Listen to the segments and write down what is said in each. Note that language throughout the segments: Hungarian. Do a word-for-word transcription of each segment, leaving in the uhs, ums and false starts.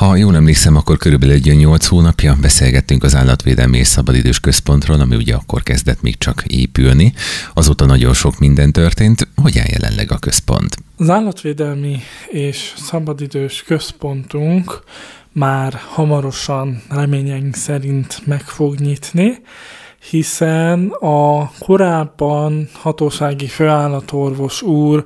Ha jól emlékszem, akkor körülbelül egy nyolc hónapja beszélgettünk az Állatvédelmi és Szabadidős Központról, ami ugye akkor kezdett még csak épülni. Azóta nagyon sok minden történt. Hogy áll jelenleg a központ? Az Állatvédelmi és Szabadidős Központunk már hamarosan reményeink szerint meg fog nyitni, hiszen a korábban hatósági főállatorvos úr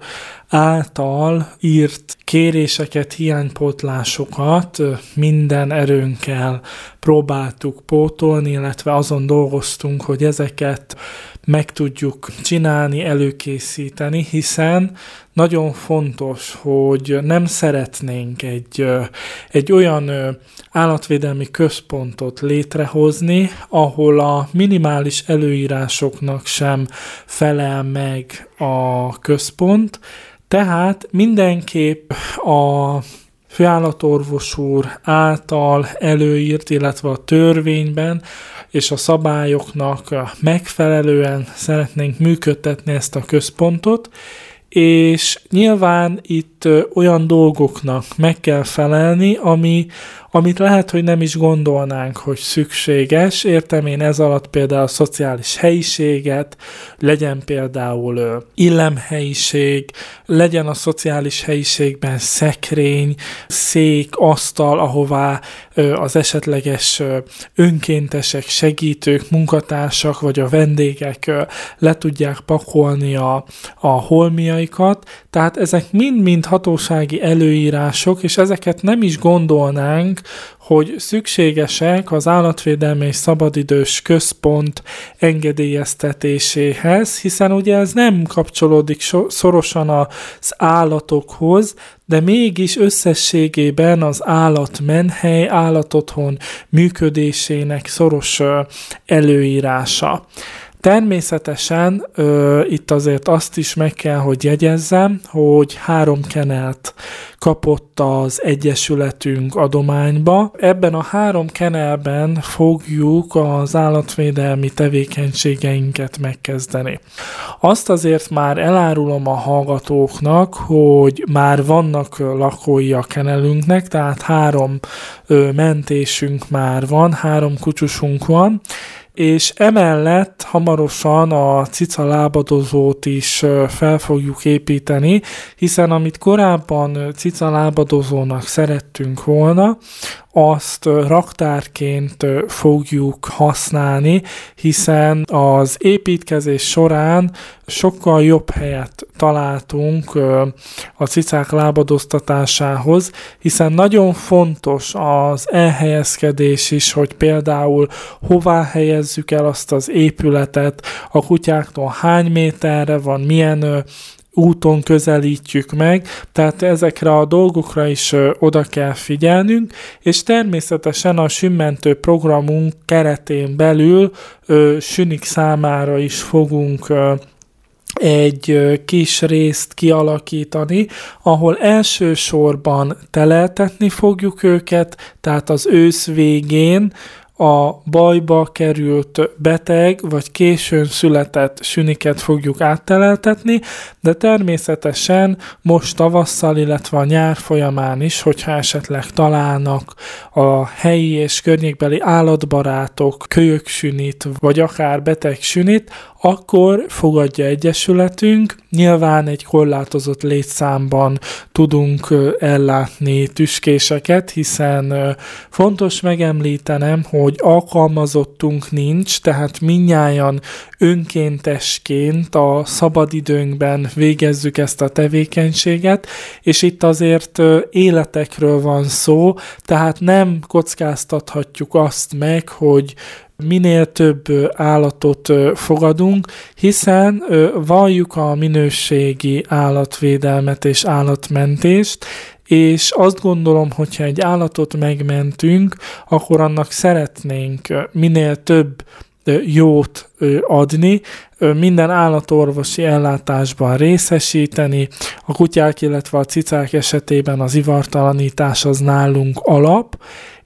által írt kéréseket, hiánypótlásokat minden erőnkkel próbáltuk pótolni, illetve azon dolgoztunk, hogy ezeket meg tudjuk csinálni, előkészíteni, hiszen nagyon fontos, hogy nem szeretnénk egy, egy olyan állatvédelmi központot létrehozni, ahol a minimális előírásoknak sem felel meg a központ, tehát mindenképp a főállatorvos úr által előírt, illetve a törvényben és a szabályoknak megfelelően szeretnénk működtetni ezt a központot, és nyilván itt olyan dolgoknak meg kell felelni, ami, amit lehet, hogy nem is gondolnánk, hogy szükséges. Értem én ez alatt például a szociális helyiséget, legyen például illemhelyiség, legyen a szociális helyiségben szekrény, szék, asztal, ahová az esetleges önkéntesek, segítők, munkatársak vagy a vendégek le tudják pakolni a, a holmiaikat. Tehát ezek mind-mind hatósági előírások, és ezeket nem is gondolnánk, hogy szükségesek az Állatvédelmi és Szabadidős Központ engedélyeztetéséhez, hiszen ugye ez nem kapcsolódik so- szorosan az állatokhoz, de mégis összességében az állatmenhely, állatotthon működésének szoros előírása. Természetesen ö, itt azért azt is meg kell, hogy jegyezzem, hogy három kenelt kapott az Egyesületünk adományba. Ebben a három kenelben fogjuk az állatvédelmi tevékenységeinket megkezdeni. Azt azért már elárulom a hallgatóknak, hogy már vannak lakói a kenelünknek, tehát három ö, mentésünk már van, három kutyusunk van, és emellett hamarosan a cica lábadozót is fel fogjuk építeni, hiszen amit korábban cica lábadozónak szerettünk volna, azt raktárként fogjuk használni, hiszen az építkezés során sokkal jobb helyet találtunk a cicák lábadoztatásához, hiszen nagyon fontos az elhelyezkedés is, hogy például hová helyezzük el azt az épületet, a kutyáktól hány méterre van, milyen úton közelítjük meg, tehát ezekre a dolgokra is ö, oda kell figyelnünk, és természetesen a sünmentő programunk keretén belül ö, sünik számára is fogunk ö, egy ö, kis részt kialakítani, ahol elsősorban teleltetni fogjuk őket, tehát az ősz végén a bajba került beteg vagy későn született süniket fogjuk átteleltetni, de természetesen most tavasszal, illetve a nyár folyamán is, hogyha esetleg találnak a helyi és környékbeli állatbarátok kölyöksünit, vagy akár betegsünit, akkor fogadja egyesületünk. Nyilván egy korlátozott létszámban tudunk ellátni tüskéseket, hiszen fontos megemlítenem, hogy alkalmazottunk nincs, tehát mindnyájan önkéntesként a szabadidőnkben végezzük ezt a tevékenységet, és itt azért életekről van szó, tehát nem kockáztathatjuk azt meg, hogy minél több állatot fogadunk, hiszen valljuk a minőségi állatvédelmet és állatmentést, és azt gondolom, hogyha egy állatot megmentünk, akkor annak szeretnénk minél több jót adni, minden állatorvosi ellátásban részesíteni, a kutyák, illetve a cicák esetében az ivartalanítás az nálunk alap,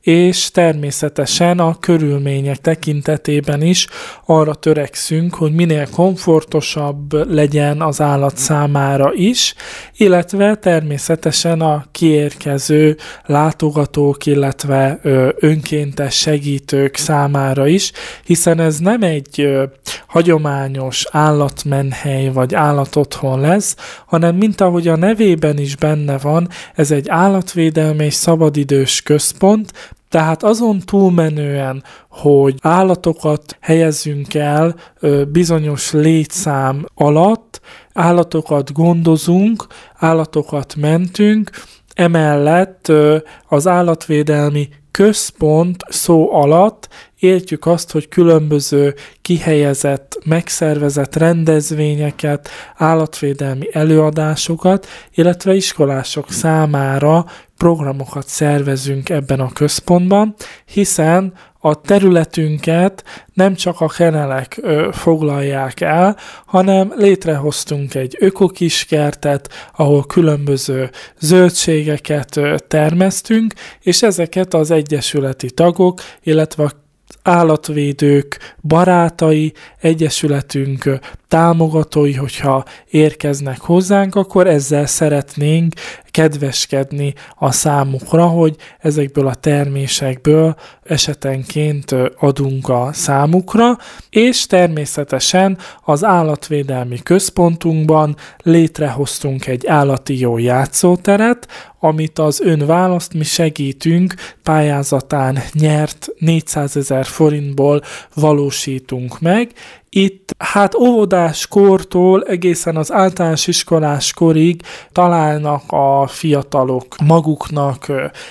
és természetesen a körülmények tekintetében is arra törekszünk, hogy minél komfortosabb legyen az állat számára is, illetve természetesen a kiérkező látogatók, illetve ö, önkéntes segítők számára is, hiszen ez nem egy ö, hagyományos állatmenhely vagy állatotthon lesz, hanem mint ahogy a nevében is benne van, ez egy állatvédelmi és szabadidős központ, tehát azon túlmenően, hogy állatokat helyezünk el ö, bizonyos létszám alatt, állatokat gondozunk, állatokat mentünk, emellett ö, az állatvédelmi központ szó alatt értjük azt, hogy különböző kihelyezett, megszervezett rendezvényeket, állatvédelmi előadásokat, illetve iskolások számára programokat szervezünk ebben a központban, hiszen a területünket nem csak a kenelek ö, foglalják el, hanem létrehoztunk egy ökokiskertet, ahol különböző zöldségeket ö, termesztünk, és ezeket az egyesületi tagok, illetve a állatvédők barátai, egyesületünk támogatói, hogyha érkeznek hozzánk, akkor ezzel szeretnénk kedveskedni a számukra, hogy ezekből a termésekből esetenként adunk a számukra, és természetesen az állatvédelmi központunkban létrehoztunk egy állati jó játszóteret, amit az ön választ mi segítünk, pályázatán nyert négyszázezer forintból valósítunk meg. Itt hát óvodás kortól egészen az általános iskolás korig találnak a fiatalok maguknak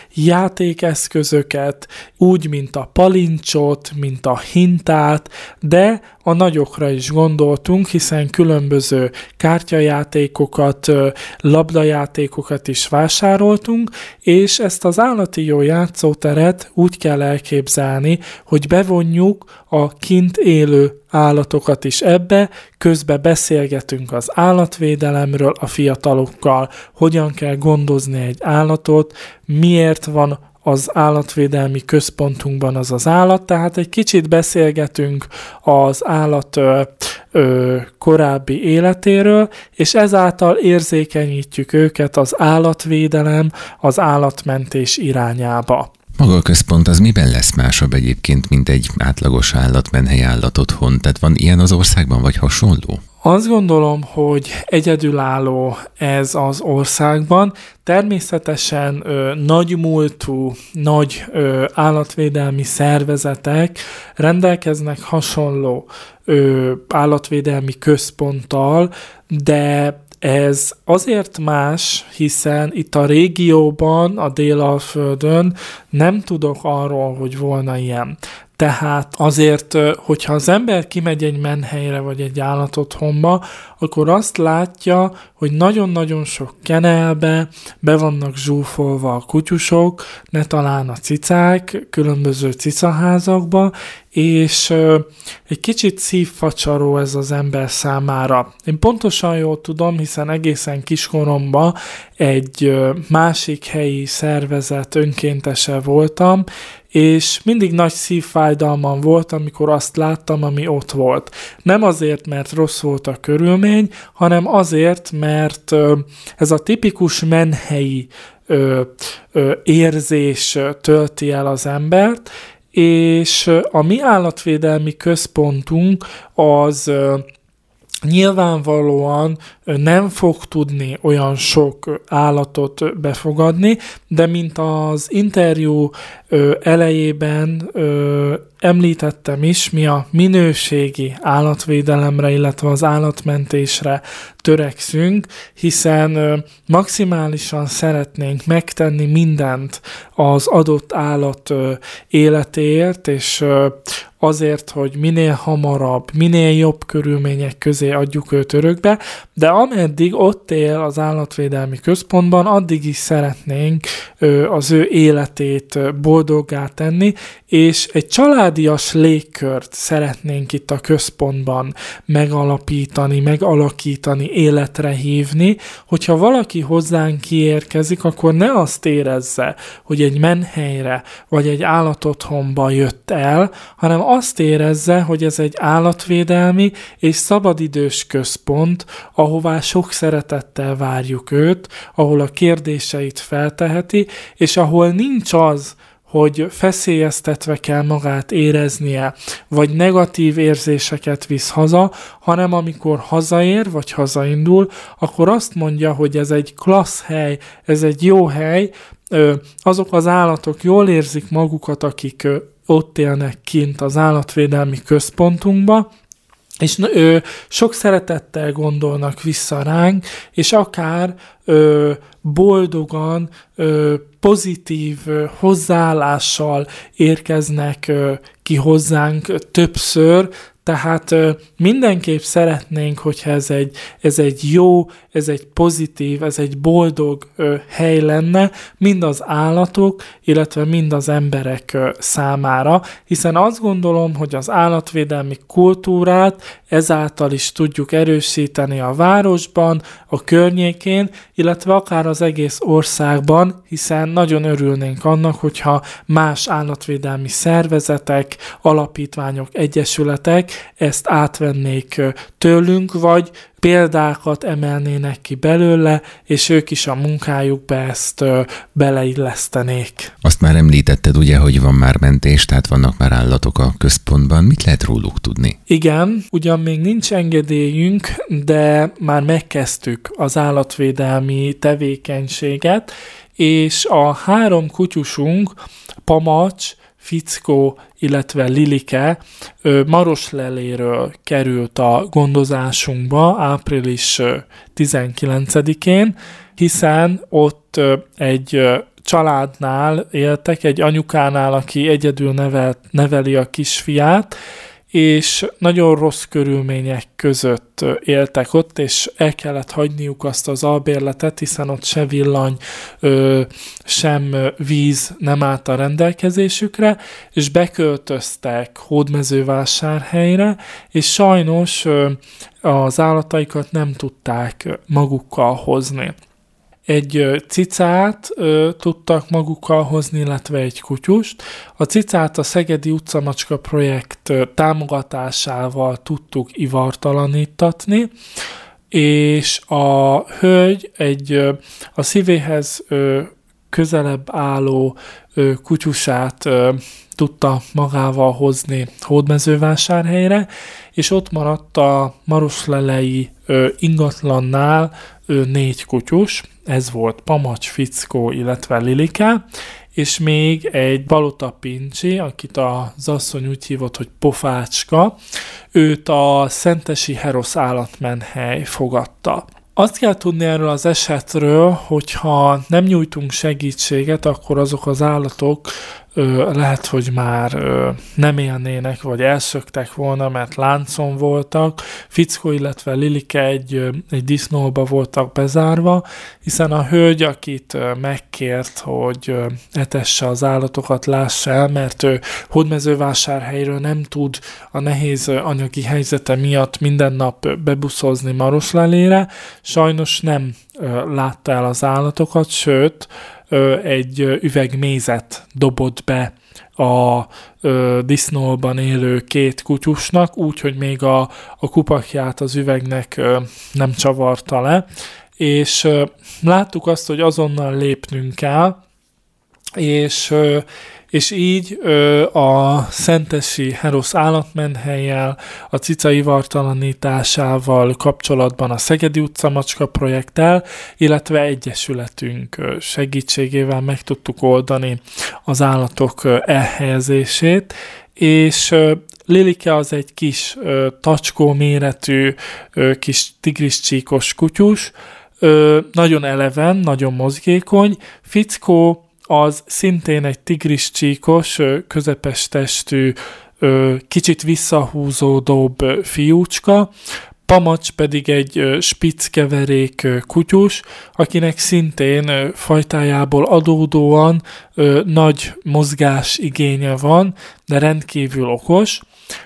játékeszközöket, úgy, mint a palincsot, mint a hintát, de a nagyokra is gondoltunk, hiszen különböző kártyajátékokat, labdajátékokat is vásároltunk, és ezt az állati jó játszóteret úgy kell elképzelni, hogy bevonjuk a kint élő állatokat is ebbe, közben beszélgetünk az állatvédelemről a fiatalokkal, hogyan kell gondozni egy állatot, miért van az állatvédelmi központunkban az az állat, tehát egy kicsit beszélgetünk az állat ö, ö, korábbi életéről, és ezáltal érzékenyítjük őket az állatvédelem, az állatmentés irányába. Maga a központ az miben lesz másabb egyébként, mint egy átlagos állatmenhely, állatotthon? Tehát van ilyen az országban, vagy hasonló? Azt gondolom, hogy egyedülálló ez az országban. Természetesen ö, nagy múltú, nagy ö, állatvédelmi szervezetek rendelkeznek hasonló ö, állatvédelmi központtal, de ez azért más, hiszen itt a régióban, a Délalföldön nem tudok arról, hogy volna ilyen. Tehát azért, hogyha az ember kimegy egy menhelyre vagy egy állatotthonba, akkor azt látja, hogy nagyon-nagyon sok kenelbe be vannak zsúfolva a kutyusok, ne talán a cicák, különböző cicaházakba, és egy kicsit szívfacsaró ez az ember számára. Én pontosan jól tudom, hiszen egészen kiskoromban egy másik helyi szervezet önkéntese voltam, és mindig nagy szívfájdalmam volt, amikor azt láttam, ami ott volt. Nem azért, mert rossz volt a körülmény, hanem azért, mert ez a tipikus menhelyi ö, ö, érzés tölti el az embert, és a mi állatvédelmi központunk az nyilvánvalóan nem fog tudni olyan sok állatot befogadni, de mint az interjú elejében említettem is, mi a minőségi állatvédelemre, illetve az állatmentésre törekszünk, hiszen maximálisan szeretnénk megtenni mindent az adott állat életéért, és azért, hogy minél hamarabb, minél jobb körülmények közé adjuk őt örökbe, de ameddig ott él az állatvédelmi központban, addig is szeretnénk ö, az ő életét boldoggá tenni, és egy családias légkört szeretnénk itt a központban megalapítani, megalakítani, életre hívni, hogyha valaki hozzánk kiérkezik, akkor ne azt érezze, hogy egy menhelyre vagy egy állatotthonba jött el, hanem azt érezze, hogy ez egy állatvédelmi és szabadidős központ, ahová sok szeretettel várjuk őt, ahol a kérdéseit felteheti, és ahol nincs az, hogy feszélyeztetve kell magát éreznie, vagy negatív érzéseket visz haza, hanem amikor hazaér, vagy hazaindul, akkor azt mondja, hogy ez egy klassz hely, ez egy jó hely, azok az állatok jól érzik magukat, akik ott élnek kint az állatvédelmi központunkba, és ö, sok szeretettel gondolnak vissza ránk, és akár ö, boldogan, ö, pozitív ö, hozzáállással érkeznek ö, ki hozzánk többször, tehát ö, mindenképp szeretnénk, hogyha ez egy, ez egy jó, ez egy pozitív, ez egy boldog ö, hely lenne, mind az állatok, illetve mind az emberek ö, számára, hiszen azt gondolom, hogy az állatvédelmi kultúrát ezáltal is tudjuk erősíteni a városban, a környékén, illetve akár az egész országban, hiszen nagyon örülnénk annak, hogyha más állatvédelmi szervezetek, alapítványok, egyesületek ezt átvennék tőlünk, vagy példákat emelnének ki belőle, és ők is a munkájukba ezt ö, beleillesztenék. Azt már említetted ugye, hogy van már mentés, tehát vannak már állatok a központban. Mit lehet róluk tudni? Igen, ugyan még nincs engedélyünk, de már megkezdtük az állatvédelmi tevékenységet, és a három kutyusunk, Pamacs, Fickó, illetve Lilike Marosleléről került a gondozásunkba április tizenkilencedikén, hiszen ott egy családnál éltek, egy anyukánál, aki egyedül nevel, neveli a kisfiát, és nagyon rossz körülmények között éltek ott, és el kellett hagyniuk azt az albérletet, hiszen ott se villany, sem víz nem állt a rendelkezésükre, és beköltöztek Hódmezővásárhelyre, és sajnos az állataikat nem tudták magukkal hozni. Egy cicát ö, tudtak magukkal hozni, illetve egy kutyust. A cicát a Szegedi utcamacska projekt ö, támogatásával tudtuk ivartalanítatni, és a hölgy egy ö, a szívéhez ö, közelebb álló ö, kutyusát ö, tudta magával hozni Hódmezővásárhelyre, és ott maradt a maroslelei ö, ingatlannál ö, négy kutyus, ez volt Pamacs, Fickó, illetve Lilike, és még egy Balota Pincsi, akit az asszony úgy hívott, hogy Pofácska, őt a Szentesi Herosz állatmenhely fogadta. Azt kell tudni erről az esetről, hogyha nem nyújtunk segítséget, akkor azok az állatok ö, lehet, hogy már ö, nem élnének, vagy elszöktek volna, mert láncon voltak. Fickó, illetve Lilike egy, ö, egy disznóba voltak bezárva, hiszen a hölgy, akit ö, megkért, hogy ö, etesse az állatokat, lássa el, mert ő Hódmezővásárhelyről nem tud a nehéz ö, anyagi helyzete miatt minden nap bebuszozni Maroslelére, sajnos nem ö, látta el az állatokat, sőt, ö, egy ö, üveg mézet dobott be a ö, disznóban élő két kutyusnak, úgy, hogy még a, a kupakját az üvegnek ö, nem csavarta le, és ö, láttuk azt, hogy azonnal lépnünk kell, és, ö, és így ö, a Szentesi Herosz állatmenhellyel, a cica ivartalanításával kapcsolatban a Szegedi utcamacska projekttel, illetve egyesületünk segítségével meg tudtuk oldani az állatok elhelyezését, és Lilike az egy kis tacskó méretű kis tigriscsíkos kutyus, nagyon eleven, nagyon mozgékony. Fickó az szintén egy tigriscsíkos, közepes testű kicsit visszahúzódóbb fiúcska, Pamacs pedig egy spicckeverék kutyus, akinek szintén fajtájából adódóan nagy mozgás igénye van, de rendkívül okos.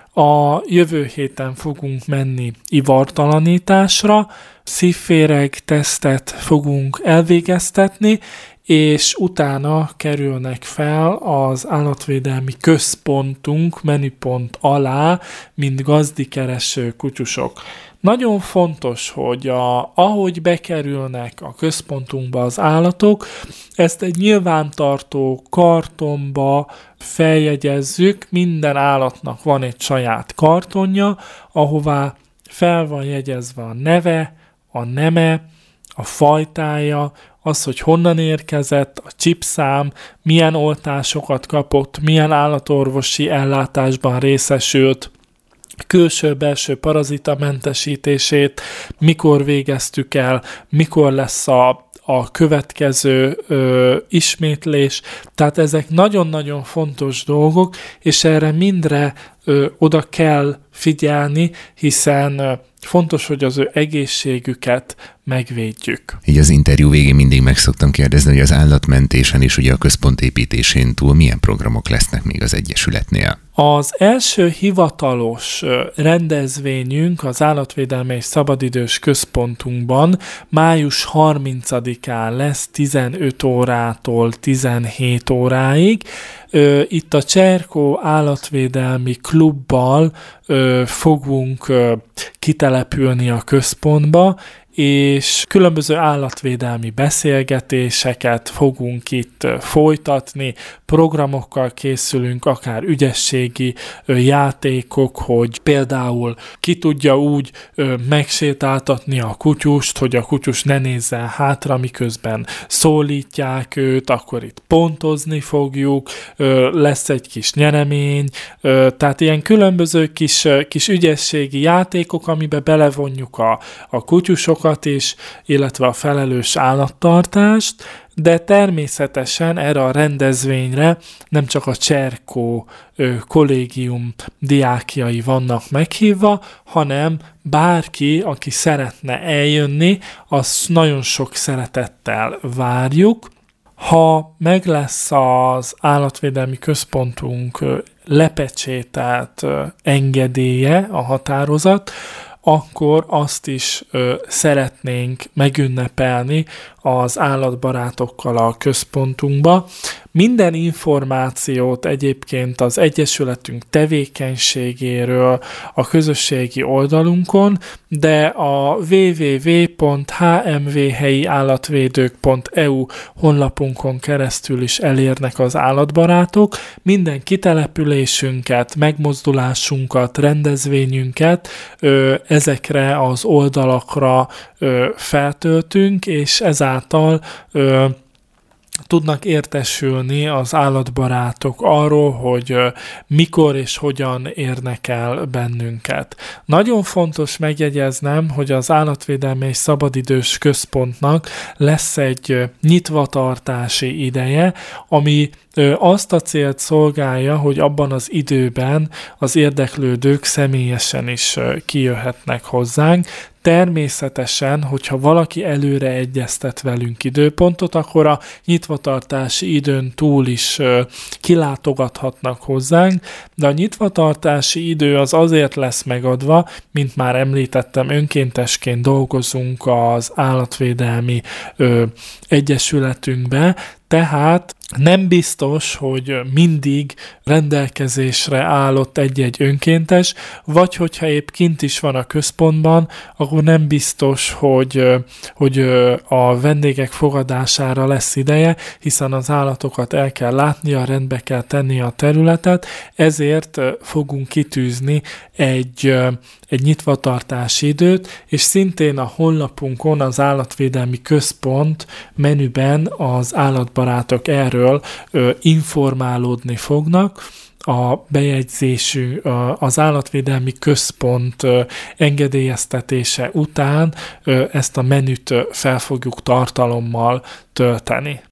A jövő héten fogunk menni ivartalanításra, szívféreg tesztet fogunk elvégeztetni, és utána kerülnek fel az állatvédelmi központunk menüpont alá, mint gazdikereső kutyusok. Nagyon fontos, hogy a, ahogy bekerülnek a központunkba az állatok, ezt egy nyilvántartó kartonba feljegyezzük, minden állatnak van egy saját kartonja, ahová fel van jegyezve a neve, a neme, a fajtája, az, hogy honnan érkezett, a csipszám, milyen oltásokat kapott, milyen állatorvosi ellátásban részesült, külső-belső parazitamentesítését, mikor végeztük el, mikor lesz a, a következő ö, ismétlés. Tehát ezek nagyon-nagyon fontos dolgok, és erre mindre ö, oda kell figyelni, hiszen ö, fontos, hogy az ő egészségüket megvédjük. Így az interjú végén mindig meg szoktam kérdezni, hogy az állatmentésen és ugye a központ építésén túl milyen programok lesznek még az Egyesületnél? Az első hivatalos rendezvényünk az Állatvédelmi és Szabadidős Központunkban május harmincadikán lesz tizenöt órától tizenhét óráig. Itt a Cserkó Állatvédelmi Klubbal fogunk kitelepülni a központba, és különböző állatvédelmi beszélgetéseket fogunk itt folytatni, programokkal készülünk, akár ügyességi játékok, hogy például ki tudja úgy megsétáltatni a kutyust, hogy a kutyus ne nézzen hátra, miközben szólítják őt, akkor itt pontozni fogjuk, lesz egy kis nyeremény, tehát ilyen különböző kis, kis ügyességi játékok, amiben belevonjuk a, a kutyusokat is, illetve a felelős állattartást, de természetesen erre a rendezvényre nem csak a Cserkó ö, kollégium diákjai vannak meghívva, hanem bárki, aki szeretne eljönni, azt nagyon sok szeretettel várjuk. Ha meg lesz az állatvédelmi központunk lepecsételt engedélye, a határozat, akkor azt is ö, szeretnénk megünnepelni az állatbarátokkal a központunkba. Minden információt egyébként az Egyesületünk tevékenységéről a közösségi oldalunkon, de a double-u double-u double-u pont h m v helyi állatvédők pont e u honlapunkon keresztül is elérnek az állatbarátok. Minden kitelepülésünket, megmozdulásunkat, rendezvényünket ö, ezekre az oldalakra ö, feltöltünk, és ezáltal ö, tudnak értesülni az állatbarátok arról, hogy mikor és hogyan érnek el bennünket. Nagyon fontos megjegyeznem, hogy az Állatvédelmi és Szabadidős Központnak lesz egy nyitvatartási ideje, ami azt a célt szolgálja, hogy abban az időben az érdeklődők személyesen is kijöhetnek hozzánk. Természetesen, hogyha valaki előre egyeztet velünk időpontot, akkor a nyitvatartási időn túl is kilátogathatnak hozzánk, de a nyitvatartási idő az azért lesz megadva, mint már említettem, önkéntesként dolgozunk az állatvédelmi ö, egyesületünkbe, tehát nem biztos, hogy mindig rendelkezésre állott egy-egy önkéntes, vagy hogyha épp kint is van a központban, akkor nem biztos, hogy, hogy a vendégek fogadására lesz ideje, hiszen az állatokat el kell látnia, rendbe kell tenni a területet, ezért fogunk kitűzni egy, egy nyitvatartási időt, és szintén a honlapunkon az Állatvédelmi Központ menüben az állatbarátok erről Ö, informálódni fognak. A bejegyzésű, az Állatvédelmi Központ engedélyeztetése után ezt a menüt fel fogjuk tartalommal tölteni.